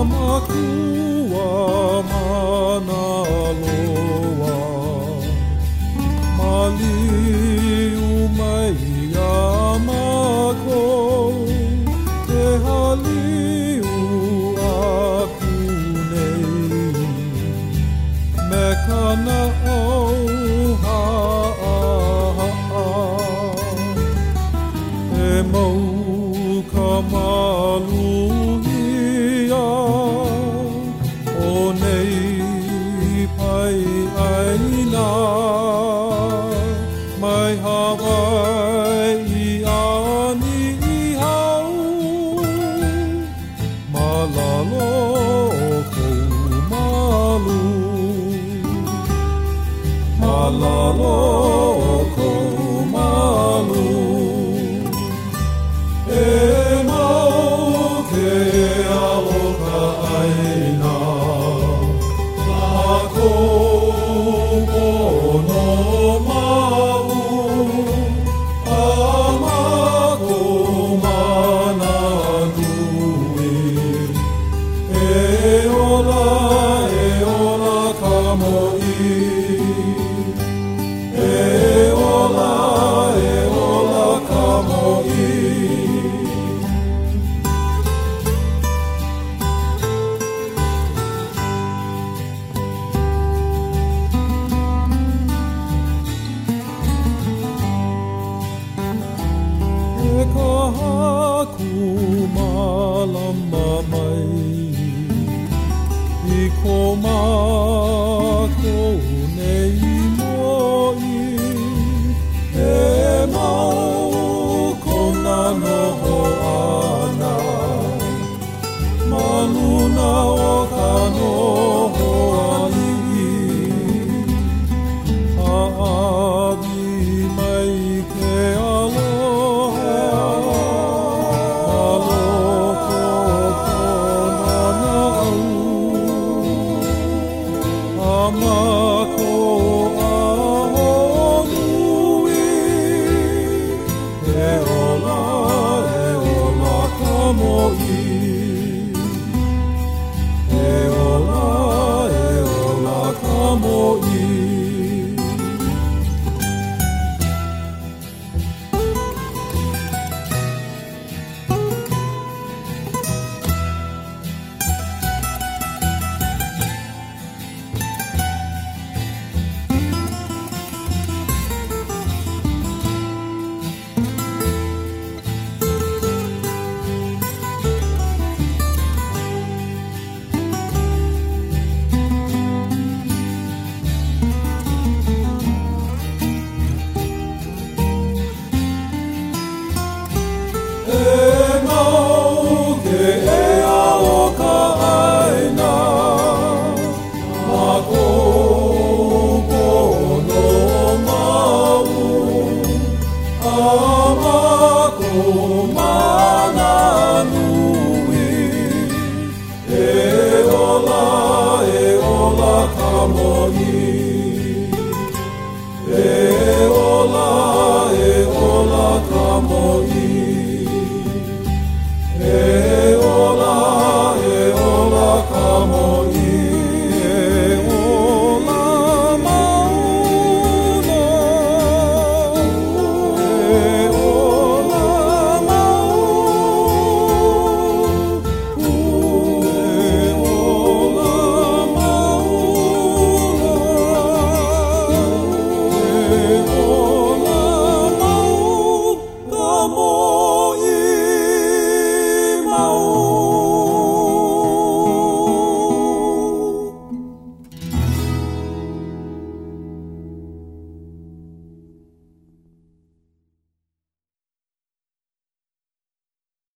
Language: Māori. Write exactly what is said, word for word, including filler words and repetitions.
makua mana loa maliu mai a mako te haliu aku nei me kana au haa e mau ka maluhia o nei pai aina mai Hawaii ani i hau malalo kou malu malalo kou malu e mau ke aloka aina lako pono mau a mako mana dui e ola e ola ka moi e ola e ola ka moi e ka haku malama mai i ko mako nei moi e mau kona noho ana maluna o ka noho ali aawi mai ke aloha aloko kona na au amako ahonui e ola e ola ka moi e ola e ola ka moi e